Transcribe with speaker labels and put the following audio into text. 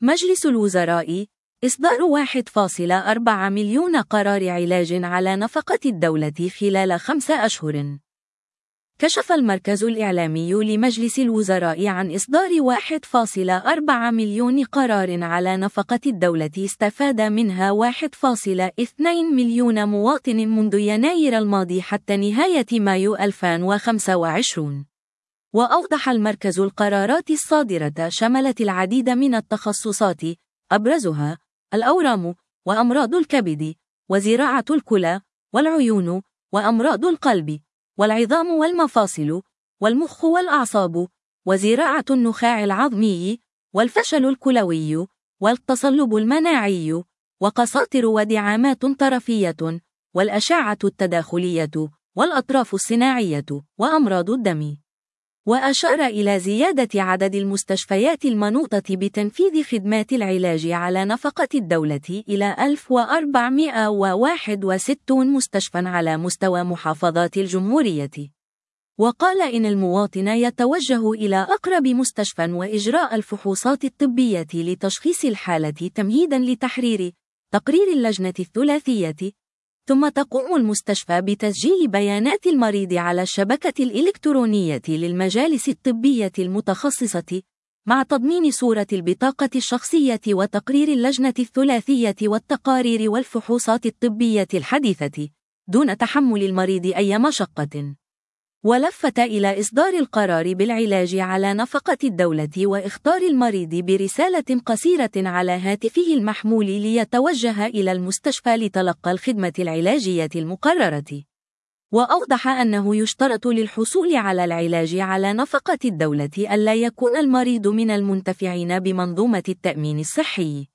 Speaker 1: مجلس الوزراء إصدار 1.4 مليون قرار علاج على نفقة الدولة خلال 5 أشهر. كشف المركز الإعلامي لمجلس الوزراء عن إصدار 1.4 مليون قرار على نفقة الدولة استفاد منها 1.2 مليون مواطن منذ يناير الماضي حتى نهاية مايو 2025. وأوضح المركز القرارات الصادرة شملت العديد من التخصصات، أبرزها الأورام وأمراض الكبد وزراعة الكلى والعيون وأمراض القلب والعظام والمفاصل والمخ والأعصاب وزراعة النخاع العظمي والفشل الكلوي والتصلب المناعي وقساطر ودعامات طرفية والأشعة التداخلية والأطراف الصناعية وأمراض الدم. وأشار إلى زيادة عدد المستشفيات المنوطة بتنفيذ خدمات العلاج على نفقة الدولة إلى 1461 مستشفى على مستوى محافظات الجمهورية. وقال إن المواطن يتوجه إلى أقرب مستشفى وإجراء الفحوصات الطبية لتشخيص الحالة تمهيداً لتحرير تقرير اللجنة الثلاثية، ثم تقوم المستشفى بتسجيل بيانات المريض على الشبكة الإلكترونية للمجالس الطبية المتخصصة مع تضمين صورة البطاقة الشخصية وتقرير اللجنة الثلاثية والتقارير والفحوصات الطبية الحديثة دون تحمل المريض أي مشقة. ولفت إلى إصدار القرار بالعلاج على نفقة الدولة وإخطار المريض برسالة قصيرة على هاتفه المحمول ليتوجه إلى المستشفى لتلقى الخدمة العلاجية المقررة. وأوضح أنه يشترط للحصول على العلاج على نفقة الدولة ألا يكون المريض من المنتفعين بمنظومة التأمين الصحي.